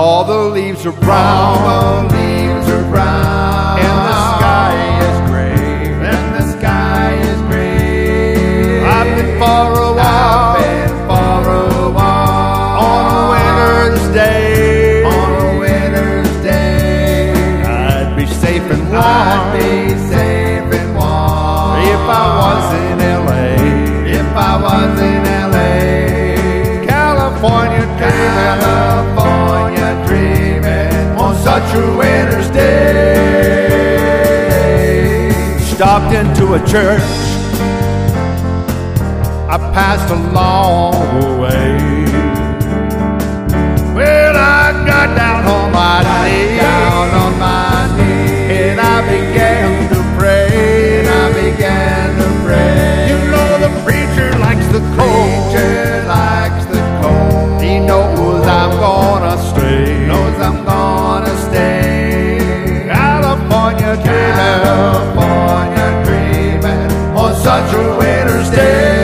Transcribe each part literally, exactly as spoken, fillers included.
All the leaves are brown, all the leaves are brown, and the sky is gray, and the sky is gray. I've been for a while, I've been for a while, on a winter's day, on a winter's day. I'd be safe and warm, I'd be safe and warm, if I was in L A, if I was in L A. California dreaming, California dreaming on such a winter's day. Stopped into a church, I passed along the way. Well, I got down on my knees, Down on my knees, and I began to pray, and I began to pray. You know the preacher likes the cold, Preacher likes the cold. he knows I'm gonna stay. knows I'm gonna stay. California dreaming, California dreaming on such a winter's day.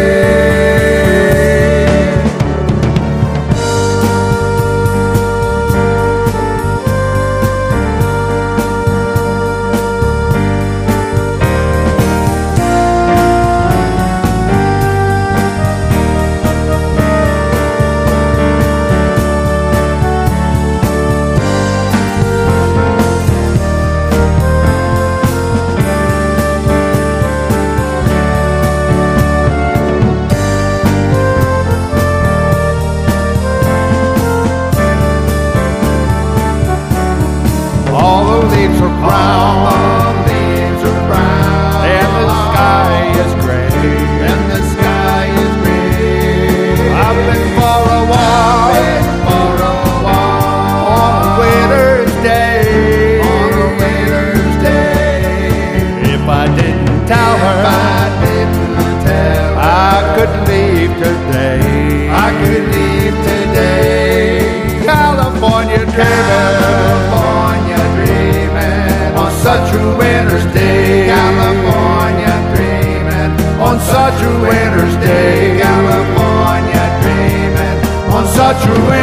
all the leaves are brown, All the leaves are brown, and the sky is gray. and the sky is gray. I've been for a while, been for a while, on a winter's day. on a winter's day. If I didn't tell If her I didn't tell her I could leave today, I could leave today. California dreaming, California dreaming on such a winter's day. California dreaming on such a winter's day. California dreaming on such a